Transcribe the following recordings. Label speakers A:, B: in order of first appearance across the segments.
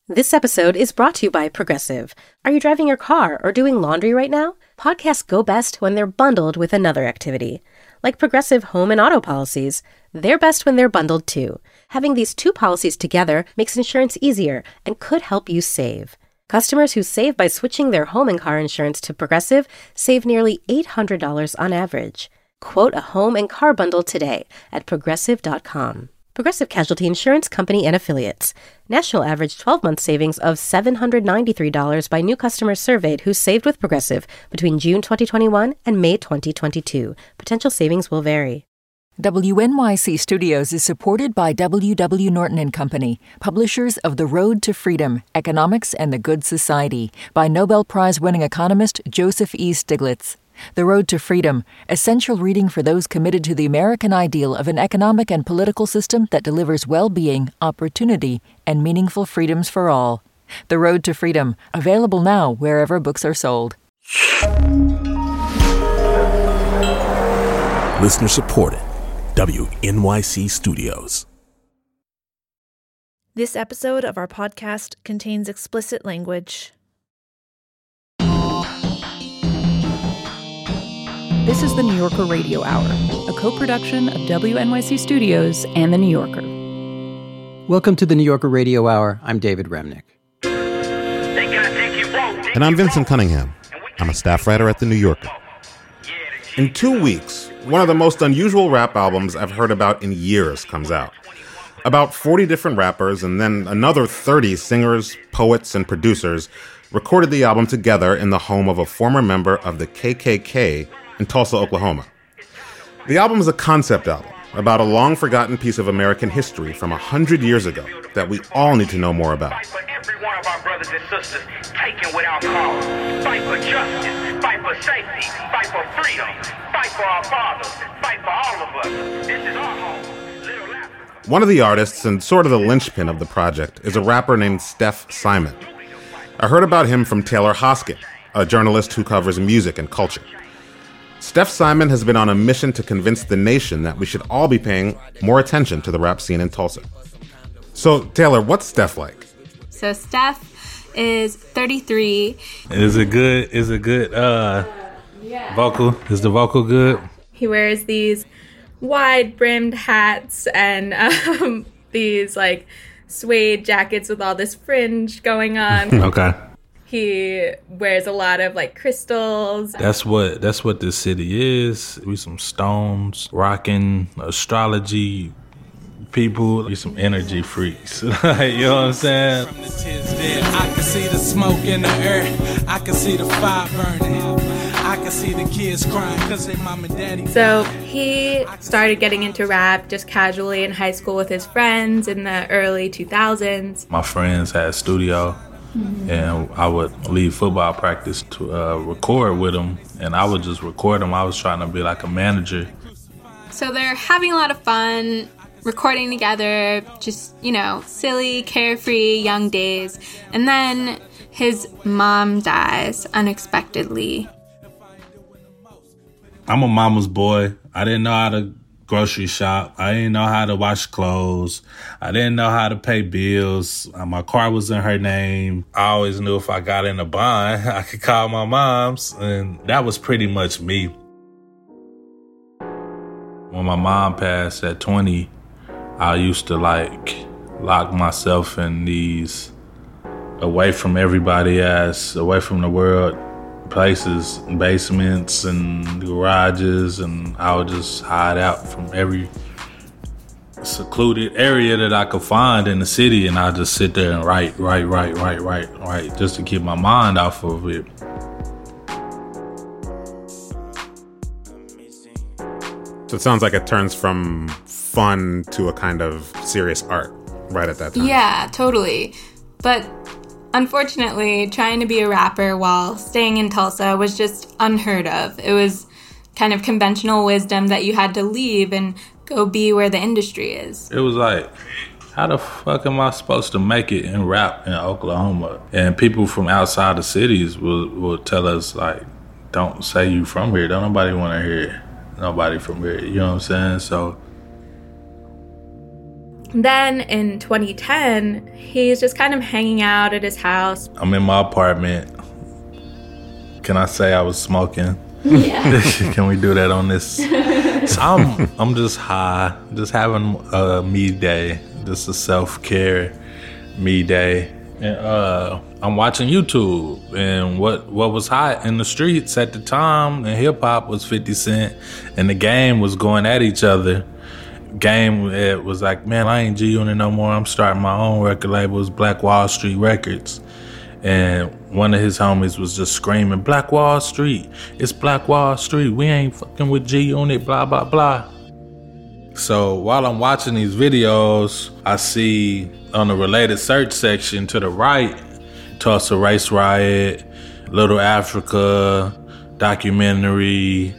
A: This episode is brought to you by Progressive. Are you driving your car or doing laundry right now? Podcasts go best when they're bundled with another activity. Like Progressive home and auto policies, they're best when they're bundled too. Having these two policies together makes insurance easier and could help you save. Customers who save by switching their home and car insurance to Progressive save nearly $800 on average. Quote a home and car bundle today at Progressive.com. Progressive Casualty Insurance Company and Affiliates. National average 12-month savings of $793 by new customers surveyed who saved with Progressive between June 2021 and May 2022. Potential savings will vary.
B: WNYC Studios is supported by W.W. Norton & Company, publishers of The Road to Freedom, Economics and the Good Society, by Nobel Prize-winning economist Joseph E. Stiglitz. The Road to Freedom, essential reading for those committed to the American ideal of an economic and political system that delivers well-being, opportunity, and meaningful freedoms for all. The Road to Freedom, available now wherever books are sold.
C: Listener supported. WNYC Studios.
D: This episode of our podcast contains explicit language.
E: This is the New Yorker Radio Hour, a co-production of WNYC Studios and The New Yorker.
F: Welcome to the New Yorker Radio Hour. I'm David Remnick.
G: And I'm Vincent Cunningham. I'm a staff writer at The New Yorker. In 2 weeks, one of the most unusual rap albums I've heard about in years comes out. About 40 different rappers and then another 30 singers, poets, and producers recorded the album together in the home of a former member of the KKK in Tulsa, Oklahoma. The album is a concept album about a long-forgotten piece of American history from 100 years ago that we all need to know more about.
H: Fight for every one of our brothers and sisters taken without cause. Fight for justice, fight for safety, fight for freedom, fight for our fathers, fight for all of us. This is our home, Little Africa.
G: One of the artists and sort of the linchpin of the project is a rapper named Steph Simon. I heard about him from Taylor Hoskin, a journalist who covers music and culture. Steph Simon has been on a mission to convince the nation that we should all be paying more attention to the rap scene in Tulsa. So, Taylor, what's Steph like?
I: So Steph is 33.
J: Is it good vocal? Is the vocal good?
I: He wears these wide-brimmed hats and these like suede jackets with all this fringe going on.
J: Okay.
I: He wears a lot of like crystals.
J: That's what this city is. We some stones, rocking, astrology people. We some energy freaks. You know what I'm saying?
K: I can see the smoke in the air. I can see the fire burning. I can see the kids crying because their mom and daddy.
I: So he started getting into rap just casually in high school with his friends in the early 2000s.
J: My friends had a studio. Mm-hmm. And I would leave football practice to record with them, and I would just record them. I was trying to be like a manager.
I: So they're having a lot of fun, recording together, just, silly, carefree, young days. And then his mom dies unexpectedly.
J: I'm a mama's boy. I didn't know how to grocery shop. I didn't know how to wash clothes. I didn't know how to pay bills. My car was in her name. I always knew if I got in a bind, I could call my mom's, and that was pretty much me. When my mom passed at 20, I used to lock myself in these away from everybody else, away from the world places, basements and garages, and I would just hide out from every secluded area that I could find in the city, and I'd just sit there and write, just to keep my mind off of it.
G: So it sounds like it turns from fun to a kind of serious art right at that time.
I: Yeah, totally. But unfortunately, trying to be a rapper while staying in Tulsa was just unheard of. It was kind of conventional wisdom that you had to leave and go be where the industry is.
J: It was like, how the fuck am I supposed to make it in rap in Oklahoma? And people from outside the cities will tell us, like, don't say you from here. Don't nobody want to hear nobody from here. You know what I'm saying? So
D: Then in 2010, he's just kind of hanging out at his house.
J: I'm in my apartment. Can I say I was smoking?
I: Yeah.
J: Can we do that on this? So I'm just high, just having a me day, just a self-care me day. And I'm watching YouTube, and what was hot in the streets at the time in hip-hop was 50 Cent, and the Game was going at each other. Game, it was like, man, I ain't G-Unit no more. I'm starting my own record label. It's Black Wall Street Records. And one of his homies was just screaming, Black Wall Street. It's Black Wall Street. We ain't fucking with G-Unit, blah, blah, blah. So while I'm watching these videos, I see on the related search section to the right, Tulsa Race Riot, Little Africa, documentary,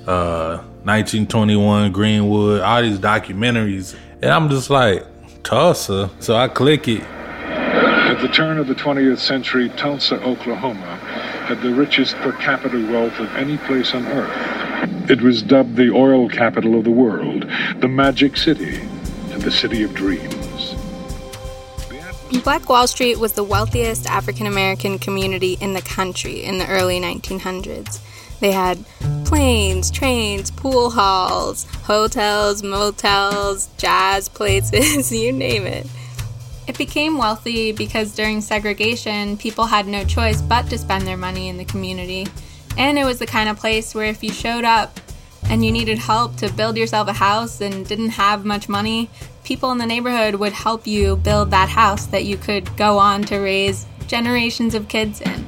J: 1921 Greenwood, all these documentaries. And I'm just like, Tulsa? So I click it.
L: At the turn of the 20th century, Tulsa, Oklahoma, had the richest per capita wealth of any place on earth. It was dubbed the oil capital of the world, the Magic City, and the City of Dreams.
I: Black Wall Street was the wealthiest African-American community in the country in the early 1900s. They had planes, trains, pool halls, hotels, motels, jazz places, you name it. It became wealthy because during segregation, people had no choice but to spend their money in the community. And it was the kind of place where if you showed up and you needed help to build yourself a house and didn't have much money, people in the neighborhood would help you build that house that you could go on to raise generations of kids in.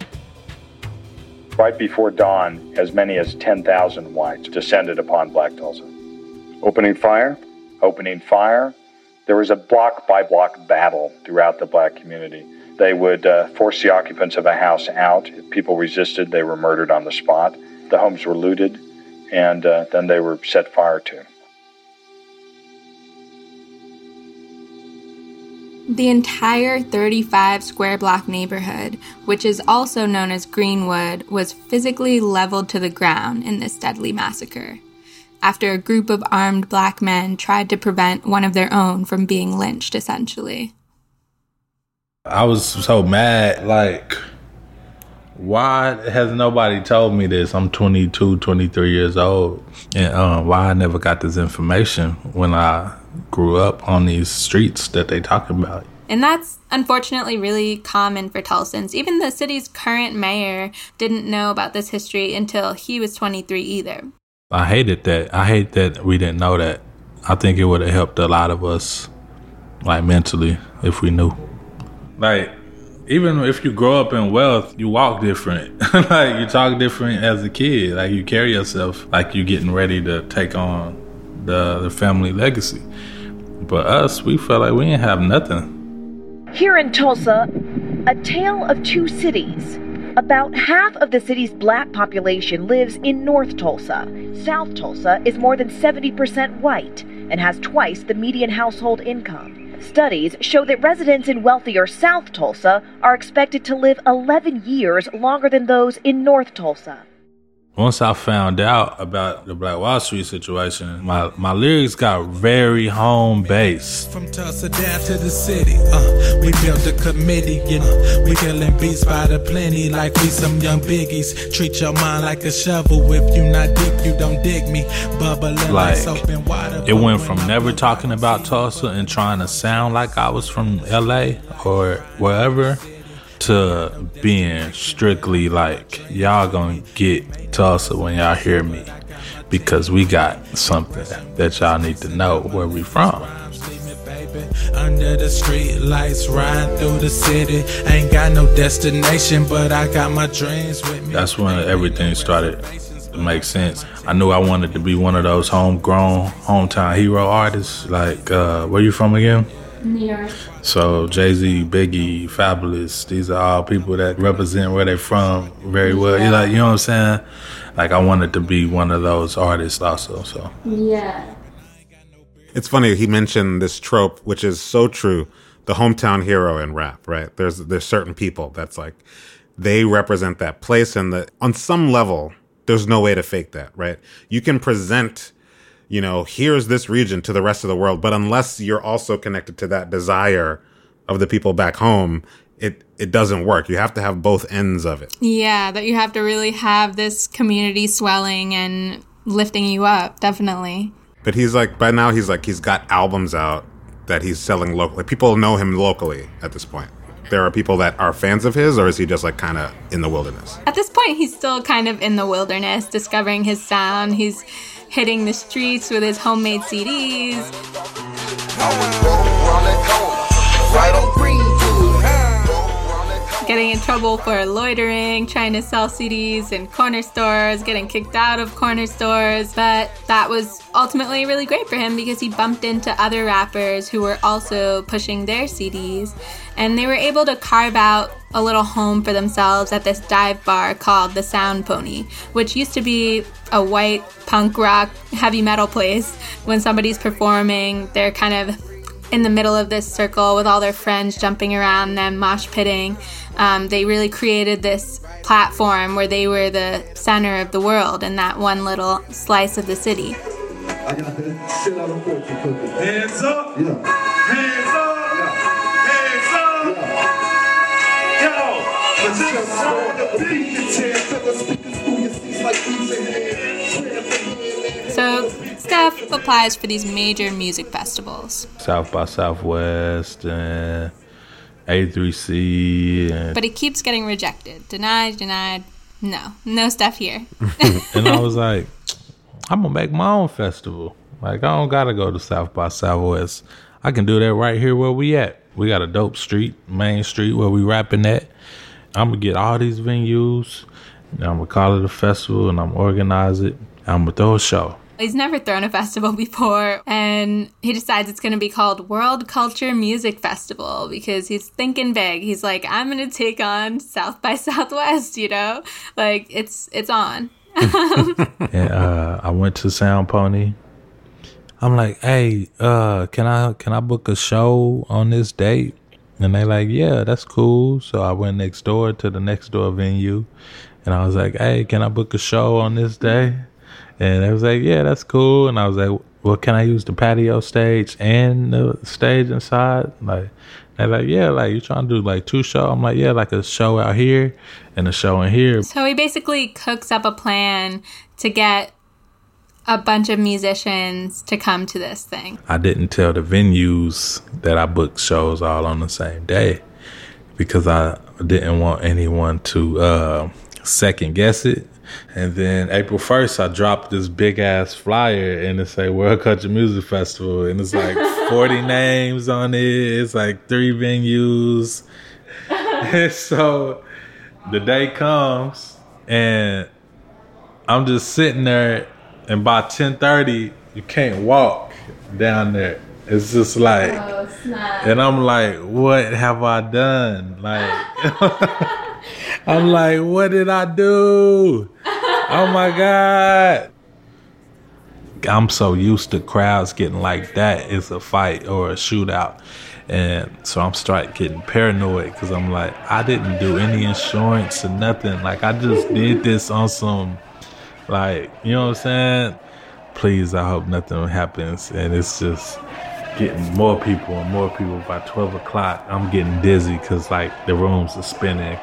M: Right before dawn, as many as 10,000 whites descended upon Black Tulsa. Opening fire. There was a block-by-block battle throughout the black community. They would force the occupants of a house out. If people resisted, they were murdered on the spot. The homes were looted, and then they were set fire to.
I: The entire 35 square block neighborhood, which is also known as Greenwood, was physically leveled to the ground in this deadly massacre, after a group of armed black men tried to prevent one of their own from being lynched, essentially.
J: I was so mad, like, why has nobody told me this? I'm 22, 23 years old, and why I never got this information when I grew up on these streets that they talking about.
I: And that's unfortunately really common for Tulsans. Even the city's current mayor didn't know about this history until he was 23 either.
J: I hated that. I hate that we didn't know that. I think it would have helped a lot of us, like, mentally, if we knew. Like, even if you grow up in wealth, you walk different. Like, you talk different as a kid. Like, you carry yourself like you're getting ready to take on the family legacy. But us, we felt like we didn't have nothing.
N: Here in Tulsa, a tale of two cities. About half of the city's black population lives in North Tulsa. South Tulsa is more than 70% white and has twice the median household income. Studies show that residents in wealthier South Tulsa are expected to live 11 years longer than those in North Tulsa.
J: Once I found out about the Black Wall Street situation, my lyrics got very home-based.
K: From Tulsa down to the city, we built a committee, we killing beats by the plenty like we some young biggies. Treat your mind like a shovel, if you not deep, you don't dig me. Bubbling like soap and water.
J: It went from never talking about Tulsa and trying to sound like I was from LA or wherever, to being strictly like, y'all gonna get Tulsa when y'all hear me, because we got something that y'all need to know where we from.
K: Under the street lights, ride through the city. Ain't got no destination, but I got my dreams with me.
J: That's when everything started to make sense. I knew I wanted to be one of those homegrown, hometown hero artists. Like, where you from again?
I: New York.
J: So Jay-Z, Biggie, Fabulous, these are all people that represent where they're from very well.
I: Yeah.
J: Like, you know what I'm saying? Like, I wanted to be one of those artists also. So
I: yeah.
G: It's funny, he mentioned this trope, which is so true, the hometown hero in rap, right? There's certain people that's like, they represent that place, and on some level, there's no way to fake that, right? You can present here's this region to the rest of the world. But unless you're also connected to that desire of the people back home, it doesn't work. You have to have both ends of it.
I: Yeah, that you have to really have this community swelling and lifting you up, definitely.
G: But he's got albums out that he's selling locally. People know him locally at this point. There are people that are fans of his, or is he just like kind of in the wilderness?
I: At this point, he's still kind of in the wilderness, discovering his sound. He's hitting the streets with his homemade CDs. Getting in trouble for loitering, trying to sell CDs in corner stores, getting kicked out of corner stores. But that was ultimately really great for him because he bumped into other rappers who were also pushing their CDs. And they were able to carve out a little home for themselves at this dive bar called the Sound Pony, which used to be a white punk rock heavy metal place. When somebody's performing, they're kind of in the middle of this circle with all their friends jumping around them, mosh pitting. They really created this platform where they were the center of the world in that one little slice of the city.
O: I got the shit out of fortune cookie. Hands up! Yeah. Hands up! Yeah. Hands up! Yeah. Yo! But this song the beat can tear till the speakers through your seats like these in hands.
I: So Steph applies for these major music festivals.
J: South by Southwest and A3C.
I: But he keeps getting rejected. Denied. No stuff here.
J: And I was like, I'm going to make my own festival. Like, I don't got to go to South by Southwest. I can do that right here where we at. We got a dope street, main street where we rapping at. I'm going to get all these venues. And I'm going to call it a festival and I'm going to organize it. I'm going to throw a show.
I: He's never thrown a festival before, and he decides it's going to be called World Culture Music Festival because he's thinking big. He's like, I'm going to take on South by Southwest, Like, it's on.
J: And I went to Sound Pony. I'm like, hey, can I book a show on this date? And they like, yeah, that's cool. So I went next door to the next door venue, and I was like, hey, can I book a show on this day? And they was like, yeah, that's cool. And I was like, well, can I use the patio stage and the stage inside? Like, they're like, yeah, like, you trying to do like 2 shows? I'm like, yeah, like a show out here and a show in here.
I: So he basically cooks up a plan to get a bunch of musicians to come to this thing.
J: I didn't tell the venues that I booked shows all on the same day because I didn't want anyone to second guess it. And then April 1st, I dropped this big ass flyer and it say World Culture Music Festival. And it's like 40 names on it. It's like 3 venues. And so the day comes and I'm just sitting there, and by 10:30, you can't walk down there. It's just like, and I'm like, what have I done? Like, I'm like, what did I do? Oh my God. I'm so used to crowds getting like that. It's a fight or a shootout. And so I'm starting getting paranoid because I'm like, I didn't do any insurance or nothing. Like, I just did this on some, like, you know what I'm saying? Please, I hope nothing happens. And it's just getting more people and more people. By 12 o'clock, I'm getting dizzy because, like, the rooms are spinning.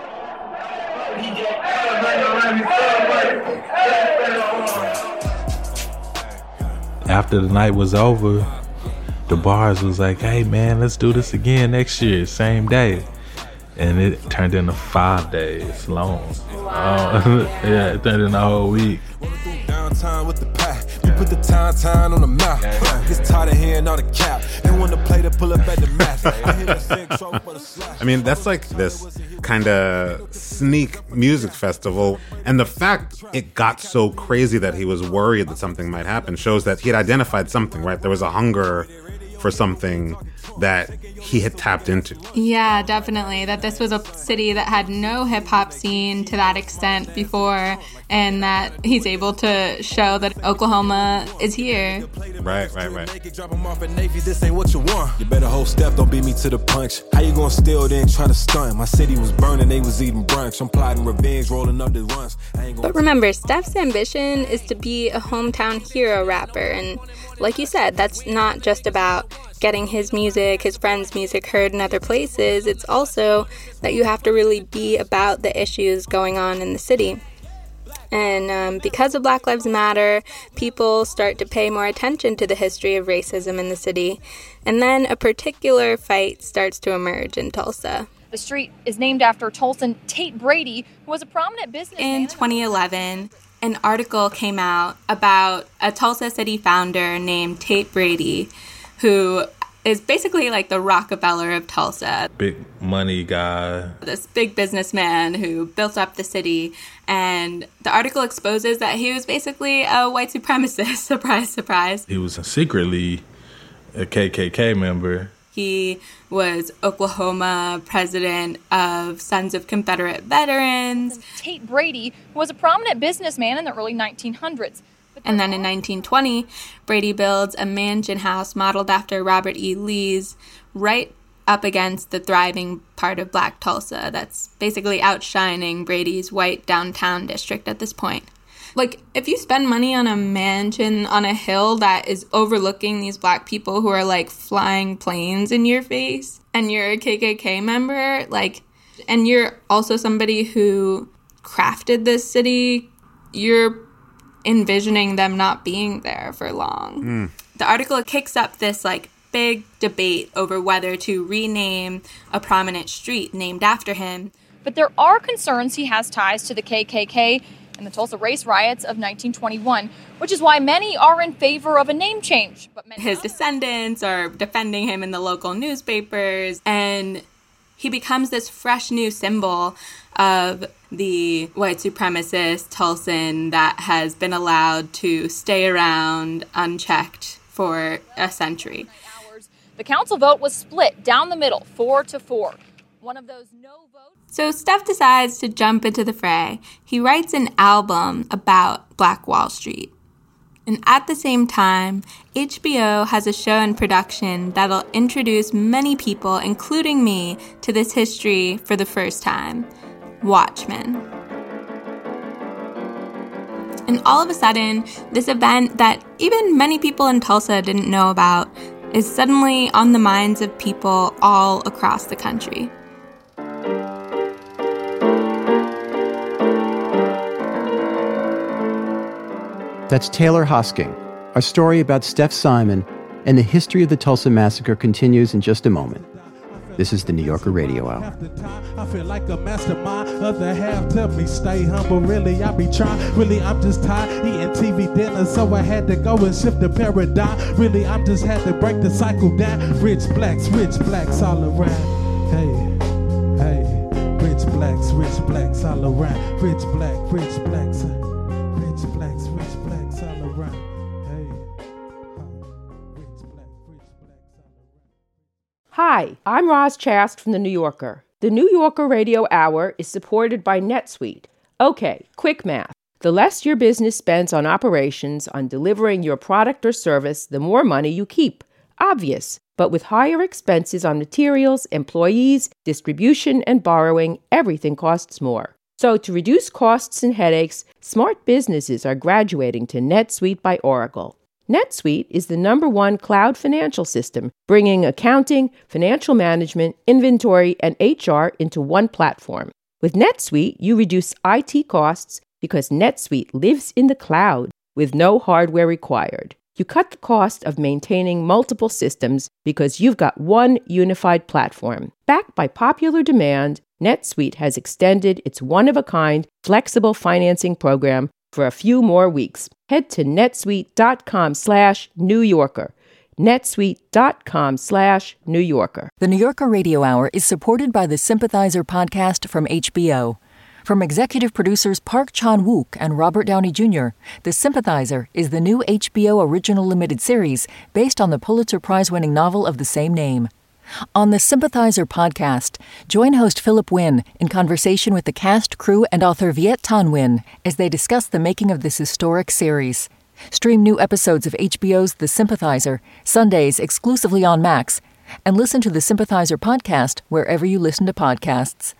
J: After the night was over, the bars was like, hey, man, let's do this again next year, same day. And it turned into 5 days long. Wow. Yeah, it turned into a whole week.
P: Downtown with the pack, you put the time on the map. It's tired of hearing all the cap. And when the play to pull up at the match,
G: I mean, that's like this kind of sneak music festival. And the fact it got so crazy that he was worried that something might happen shows that he had identified something, right? There was a hunger for something that he had tapped into.
I: Yeah, definitely. That this was a city that had no hip-hop scene to that extent before, and that he's able to show that Oklahoma is here.
G: Right.
P: Drop 'em off at Navy, this ain't what you want. You better hold step, don't beat me to the punch. How you gonna steal then try to stunt? My city was burning, they was eating brunch. I'm plotting revenge, rolling up the runs.
I: But remember, Steph's ambition is to be a hometown hero rapper, and like you said, that's not just about getting his music, his friends' music heard in other places. It's also that you have to really be about the issues going on in the city. And because of Black Lives Matter, people start to pay more attention to the history of racism in the city. And then a particular fight starts to emerge in Tulsa.
Q: The street is named after Tulsan Tate Brady, who was a prominent businessman.
I: In 2011, an article came out about a Tulsa city founder named Tate Brady, who is basically like the Rockefeller of Tulsa.
J: Big money guy.
I: This big businessman who built up the city. And the article exposes that he was basically a white supremacist. Surprise, surprise.
J: He was secretly a KKK member.
I: He was Oklahoma president of Sons of Confederate Veterans.
Q: Tate Brady was a prominent businessman in the early 1900s.
I: And then in 1920, Brady builds a mansion house modeled after Robert E. Lee's right up against the thriving part of Black Tulsa that's basically outshining Brady's white downtown district at this point. Like, if you spend money on a mansion on a hill that is overlooking these Black people who are, like, flying planes in your face, and you're a KKK member, like, and you're also somebody who crafted this city, you're envisioning them not being there for long. The article kicks up this, like, big debate over whether to rename a prominent street named after him.
Q: But there are concerns he has ties to the KKK and the Tulsa race riots of 1921, which is why many are in favor of a name change. But
I: his descendants are defending him in the local newspapers, and he becomes this fresh new symbol of the white supremacist Tulsan that has been allowed to stay around unchecked for a century.
Q: The council vote was split down the middle, 4-4. One of those no votes.
I: So Steph decides to jump into the fray. He writes an album about Black Wall Street. And at the same time, HBO has a show in production that'll introduce many people, including me, to this history for the first time. Watchmen. And all of a sudden, this event that even many people in Tulsa didn't know about is suddenly on the minds of people all across the country.
F: That's Taylor Hosking. Our story about Steph Simon and the history of the Tulsa Massacre continues in just a moment. This is the New Yorker Radio Hour.
K: I feel like a mastermind. Other half tell me stay humble. Really, I be trying. Really, I'm just tired eating TV dinner, so I had to go and shift the paradigm. Really, I'm just had to break the cycle down. Rich blacks all around. Hey, rich blacks all around. Rich blacks, rich blacks all around.
R: Hi, I'm Roz Chast from The New Yorker. The New Yorker Radio Hour is supported by NetSuite. Okay, quick math. The less your business spends on operations, on delivering your product or service, the more money you keep. Obvious. But with higher expenses on materials, employees, distribution, and borrowing, everything costs more. So to reduce costs and headaches, smart businesses are graduating to NetSuite by Oracle. NetSuite is the #1 cloud financial system, bringing accounting, financial management, inventory, and HR into one platform. With NetSuite, you reduce IT costs because NetSuite lives in the cloud with no hardware required. You cut the cost of maintaining multiple systems because you've got one unified platform. Backed by popular demand, NetSuite has extended its one-of-a-kind flexible financing program for a few more weeks. Head to netsuite.com/New Yorker. netsuite.com/New Yorker.
B: The New Yorker Radio Hour is supported by the Sympathizer podcast from HBO. From executive producers Park Chan-wook and Robert Downey Jr., The Sympathizer is the new HBO original limited series based on the Pulitzer Prize-winning novel of the same name. On the Sympathizer podcast, join host Philip Wynn in conversation with the cast, crew, and author Viet Thanh Nguyen as they discuss the making of this historic series. Stream new episodes of HBO's The Sympathizer, Sundays exclusively on Max, and listen to the Sympathizer podcast wherever you listen to podcasts.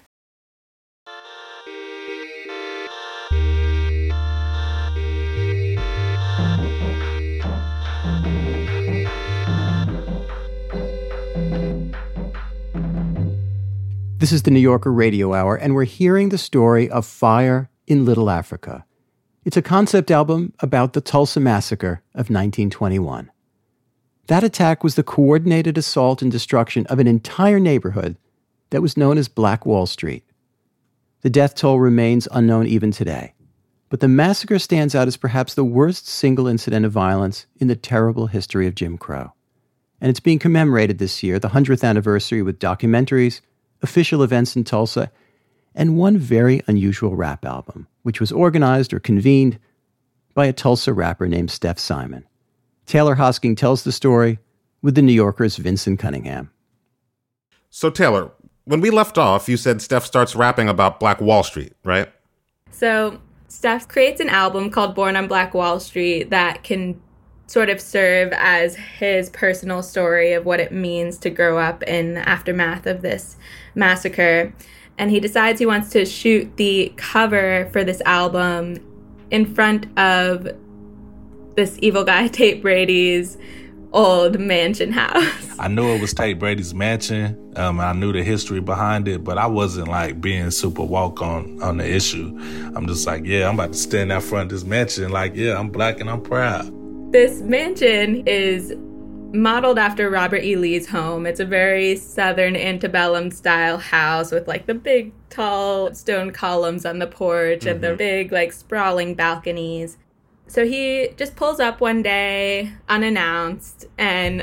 F: This is the New Yorker Radio Hour, and we're hearing the story of Fire in Little Africa. It's a concept album about the Tulsa Massacre of 1921. That attack was the coordinated assault and destruction of an entire neighborhood that was known as Black Wall Street. The death toll remains unknown even today, but the massacre stands out as perhaps the worst single incident of violence in the terrible history of Jim Crow. And it's being commemorated this year, the 100th anniversary, with documentaries, official events in Tulsa, and one very unusual rap album, which was organized or convened by a Tulsa rapper named Steph Simon. Taylor Hosking tells the story with the New Yorker's Vincent Cunningham.
G: So Taylor, when we left off, you said Steph starts rapping about Black Wall Street, right?
D: So Steph creates an album called Born on Black Wall Street that can sort of serve as his personal story of what it means to grow up in the aftermath of this massacre. And he decides he wants to shoot the cover for this album in front of this evil guy, Tate Brady's old mansion house.
J: I knew it was Tate Brady's mansion. I knew the history behind it, but I wasn't like being super woke on the issue. I'm just like, yeah, I'm about to stand out front of this mansion. Like, yeah, I'm Black and I'm proud.
D: This mansion is modeled after Robert E. Lee's home. It's a very Southern antebellum style house with like the big tall stone columns on the porch and the big like sprawling balconies. So he just pulls up one day unannounced and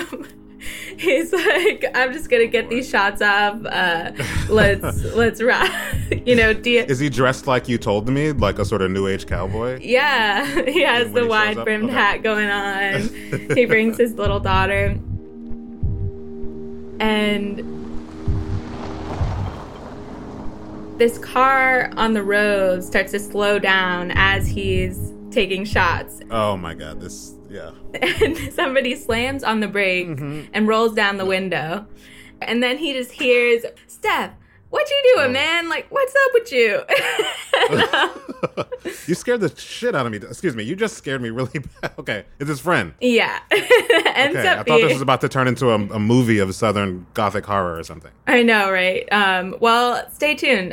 D: he's like, I'm just gonna get these shots off. Let's rock. Is
G: he dressed like you told me, like a sort of new age cowboy?
D: Yeah, he has the wide brimmed hat going on. He brings his little daughter, and this car on the road starts to slow down as he's taking shots.
G: Oh my God, yeah.
D: And somebody slams on the brake and rolls down the window. And then he just hears, Steph, what you doing, man? Like, what's up with you?
G: You scared the shit out of me. Excuse me, you just scared me really bad. Okay, it's his friend.
D: Yeah.
G: I thought this was about to turn into a movie of Southern Gothic horror or something.
D: I know, right? Well, stay tuned.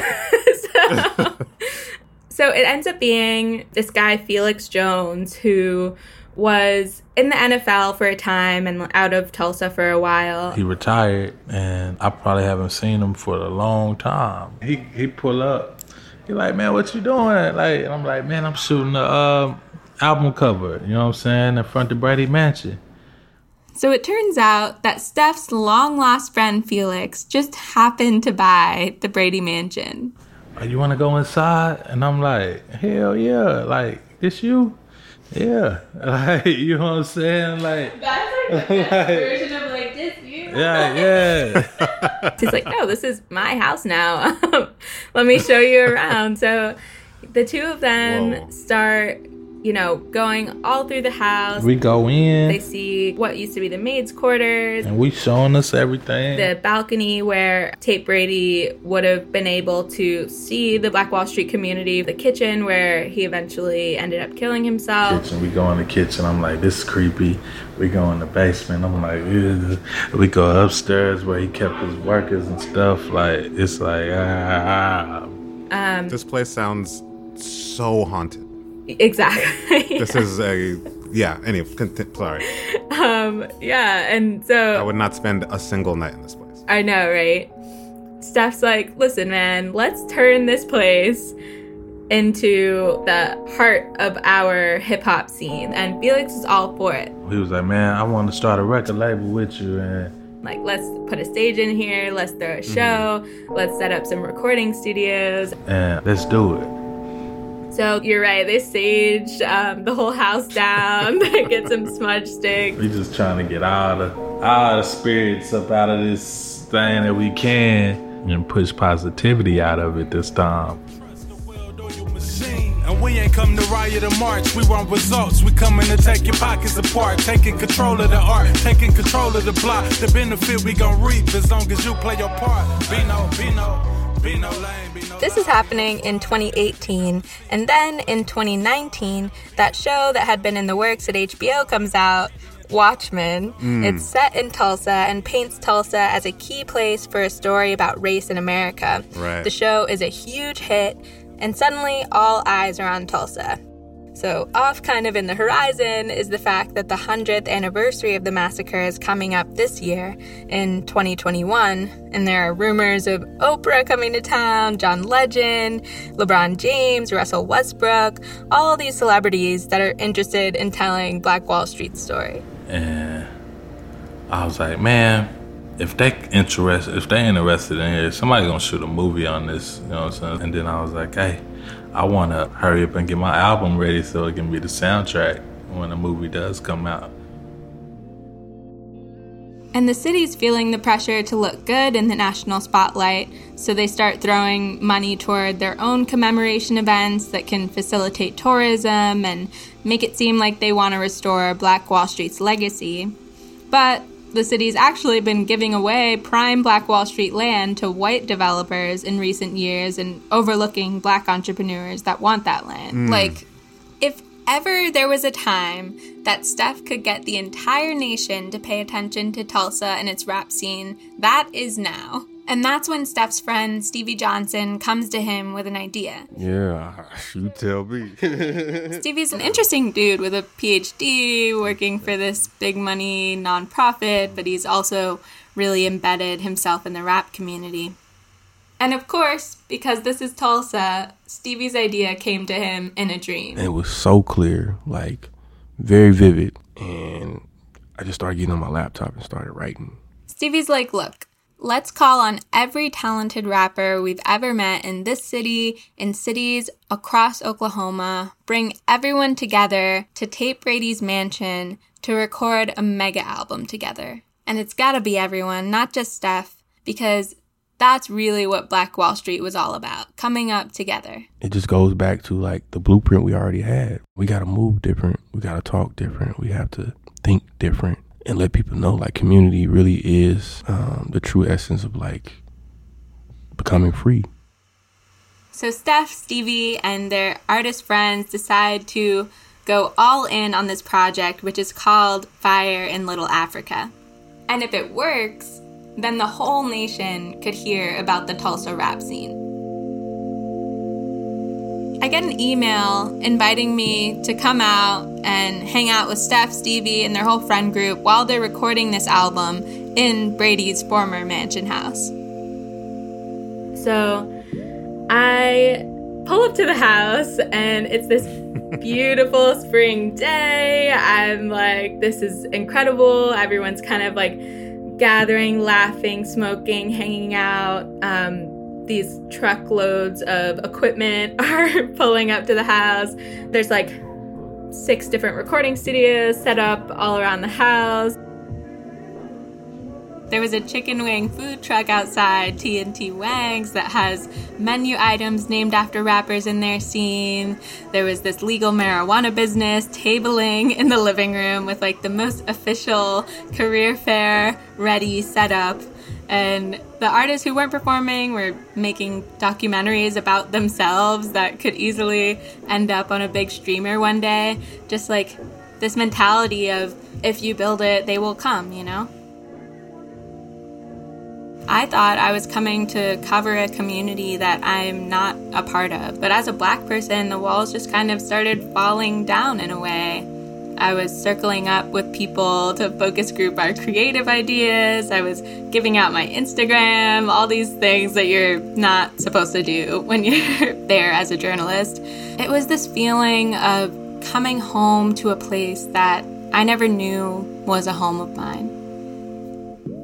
D: So it ends up being this guy, Felix Jones, who was in the NFL for a time and out of Tulsa for a while.
J: He retired, and I probably haven't seen him for a long time. He pull up. He like, man, what you doing? Like, and I'm like, man, I'm shooting the album cover. You know what I'm saying? In front of Brady Mansion.
I: So it turns out that Steph's long-lost friend Felix just happened to buy the Brady Mansion.
J: You want to go inside? And I'm like, hell yeah. Like, this you? Yeah. Like, you know what I'm saying? Like,
D: that's like the best version of like, this you?
J: Yeah.
D: He's like, no, this is my house now. Let me show you around. So the two of them start, going all through the house.
J: We go in.
D: They see what used to be the maid's quarters.
J: And we showing us everything.
D: The balcony where Tate Brady would have been able to see the Black Wall Street community. The kitchen where he eventually ended up killing himself.
J: We go in the kitchen. I'm like, this is creepy. We go in the basement. I'm like, ugh. We go upstairs where he kept his workers and stuff. Like, it's like,
G: This place sounds so haunted.
D: Exactly.
G: This is anyway, sorry.
D: And so
G: I would not spend a single night in this place.
D: I know, right? Steph's like, listen, man, let's turn this place into the heart of our hip-hop scene. And Felix is all for it.
J: He was like, man, I want to start a record label with you. And
D: Like, let's put a stage in here, let's throw a show, let's set up some recording studios.
J: And let's do it.
D: So you're right, they staged the whole house down, they get some smudge sticks.
J: We just trying to get all the spirits up out of this thing that we can and push positivity out of it this time.
K: And we ain't come to riot or march, we want results. We coming to take your pockets apart, taking control of the art, taking control of the block. The benefit we gon' reap as long as you play your part. Be no lame.
I: This is happening in 2018, and then in 2019, that show that had been in the works at HBO comes out, Watchmen. It's set in Tulsa and paints Tulsa as a key place for a story about race in America.
G: Right.
I: The show is a huge hit, and suddenly all eyes are on Tulsa. So off kind of in the horizon is the fact that the 100th anniversary of the massacre is coming up this year in 2021, and there are rumors of Oprah coming to town, John Legend, LeBron James, Russell Westbrook, all these celebrities that are interested in telling Black Wall Street's story.
J: And I was like, man, if they interested in here, somebody's gonna shoot a movie on this, you know what I'm saying? And then I was like, hey, I want to hurry up and get my album ready so it can be the soundtrack when the movie does come out.
I: And the city's feeling the pressure to look good in the national spotlight, so they start throwing money toward their own commemoration events that can facilitate tourism and make it seem like they want to restore Black Wall Street's legacy. But the city's actually been giving away prime Black Wall Street land to white developers in recent years and overlooking Black entrepreneurs that want that land. Like, if ever there was a time that Steph could get the entire nation to pay attention to Tulsa and its rap scene, that is now. And that's when Steph's friend, Stevie Johnson, comes to him with an idea.
S: Yeah, you tell me.
I: Stevie's an interesting dude with a PhD, working for this big money nonprofit, but he's also really embedded himself in the rap community. And of course, because this is Tulsa, Stevie's idea came to him in a dream.
S: And it was so clear, like, very vivid. And I just started getting on my laptop and started writing.
I: Stevie's like, look, let's call on every talented rapper we've ever met in this city, in cities across Oklahoma, bring everyone together to tape Brady's mansion to record a mega album together. And it's gotta be everyone, not just Steph, because that's really what Black Wall Street was all about, coming up together.
S: It just goes back to, like, the blueprint we already had. We gotta move different. We gotta talk different. We have to think different. And let people know, like, community really is the true essence of, like, becoming free.
I: So Steph, Stevie, and their artist friends decide to go all in on this project, which is called Fire in Little Africa. And if it works, then the whole nation could hear about the Tulsa rap scene. I get an email inviting me to come out and hang out with Steph, Stevie, and their whole friend group while they're recording this album in Brady's former mansion house.
D: So I pull up to the house and it's this beautiful spring day. I'm like, this is incredible. Everyone's kind of like gathering, laughing, smoking, hanging out. These truckloads of equipment are pulling up to the house. There's like 6 different recording studios set up all around the house.
I: There was a chicken wing food truck outside, TNT Wangs, that has menu items named after rappers in their scene. There was this legal marijuana business tabling in the living room with like the most official career fair ready setup. And the artists who weren't performing were making documentaries about themselves that could easily end up on a big streamer one day. Just like this mentality of, if you build it, they will come, you know? I thought I was coming to cover a community that I'm not a part of. But as a Black person, the walls just kind of started falling down in a way. I was circling up with people to focus group our creative ideas. I was giving out my Instagram, all these things that you're not supposed to do when you're there as a journalist. It was this feeling of coming home to a place that I never knew was a home of mine.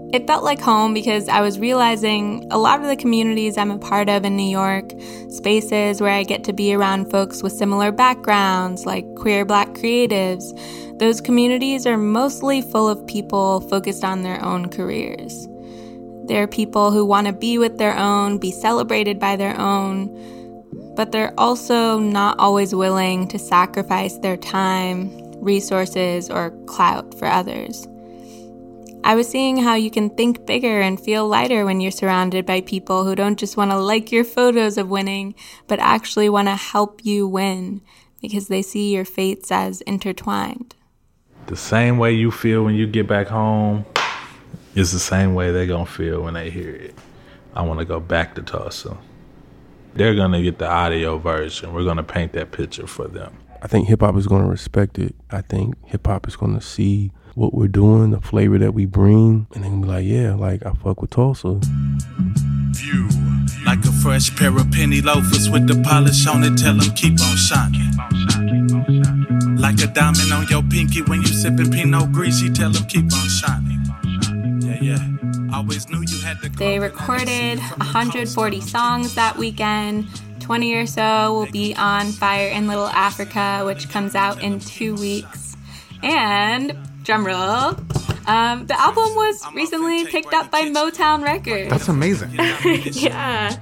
I: It felt like home because I was realizing a lot of the communities I'm a part of in New York, spaces where I get to be around folks with similar backgrounds, like queer Black creatives, those communities are mostly full of people focused on their own careers. They're people who want to be with their own, be celebrated by their own, but they're also not always willing to sacrifice their time, resources, or clout for others. I was seeing how you can think bigger and feel lighter when you're surrounded by people who don't just want to like your photos of winning, but actually want to help you win because they see your fates as intertwined.
J: The same way you feel when you get back home is the same way they're going to feel when they hear it. I want to go back to Tulsa. They're going to get the audio version. We're going to paint that picture for them.
S: I think hip-hop is going to respect it. I think hip-hop is going to see what we're doing, the flavor that we bring, and then be like, yeah, like, I fuck with Tulsa.
K: View, like a fresh pair of penny loafers with the polish on it, tell them keep on shining. Like a diamond on your pinky when you sipping Pinot Grigio, tell them keep on shining. Yeah. Always knew you had to.
I: They recorded 140 songs that weekend. 20 or so will be on Fire in Little Africa, which comes out in 2 weeks. And drumroll, the album was recently picked up by Motown Records.
G: That's amazing.
I: Yeah.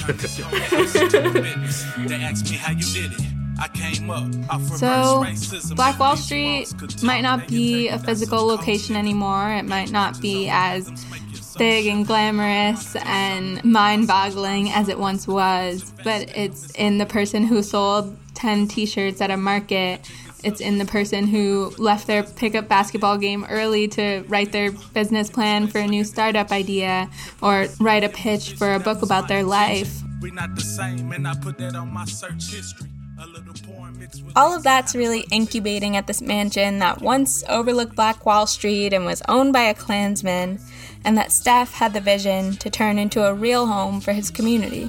I: So, Black Wall Street might not be a physical location anymore. It might not be as big and glamorous and mind-boggling as it once was, but it's in the person who sold 10 t-shirts at a market. It's in the person who left their pickup basketball game early to write their business plan for a new startup idea or write a pitch for a book about their life.
K: We're not the same, and I put that on my search history.
I: All of that's really incubating at this mansion that once overlooked Black Wall Street and was owned by a Klansman, and that Steph had the vision to turn into a real home for his community.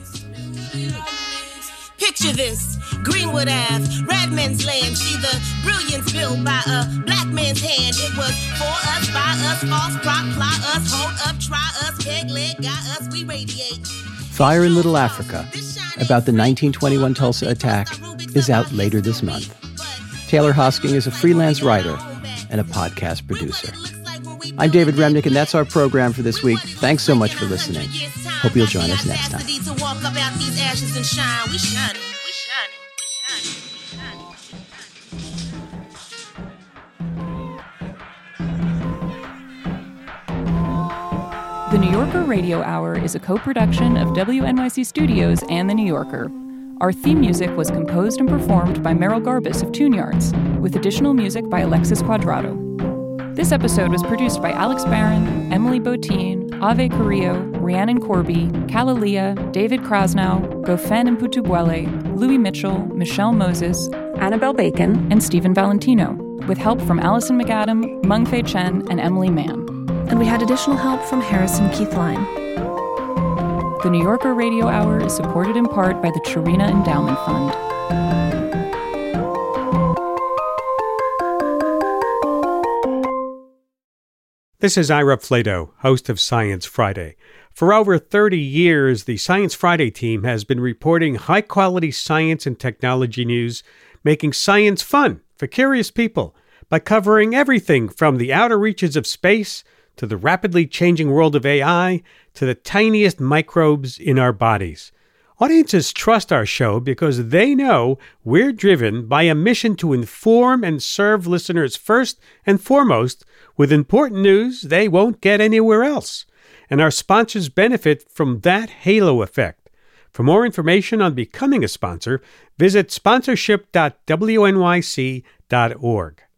T: Picture this, Greenwood Ave, Redman's Land. See the brilliance built by a black man's hand. It was for us, by us, false prop, fly us, hold up, try us, peg leg, got us, we radiate.
F: Fire in Little Africa, about the 1921 Tulsa attack, is out later this month. Taylor Hosking is a freelance writer and a podcast producer. I'm David Remnick, and that's our program for this week. Thanks so much for listening. Hope you'll join us next time.
E: The New Yorker Radio Hour is a co-production of WNYC Studios and The New Yorker. Our theme music was composed and performed by Merrill Garbus of Tune Yards, with additional music by Alexis Quadrado. This episode was produced by Alex Barron, Emily Botine, Ave Carrillo, Rhiannon Corby, Kalalia, David Krasnow, Gofen and Putubuele, Louis Mitchell, Michelle Moses, Annabelle Bacon, and Stephen Valentino, with help from Allison McAdam, Mengfei Chen, and Emily Mann.
A: And we had additional help from Harrison Keith Line.
E: The New Yorker Radio Hour is supported in part by the Chirina Endowment Fund.
U: This is Ira Flato, host of Science Friday. For over 30 years, the Science Friday team has been reporting high-quality science and technology news, making science fun for curious people by covering everything from the outer reaches of space to the rapidly changing world of AI to the tiniest microbes in our bodies. Audiences trust our show because they know we're driven by a mission to inform and serve listeners first and foremost with important news they won't get anywhere else. And our sponsors benefit from that halo effect. For more information on becoming a sponsor, visit sponsorship.wnyc.org.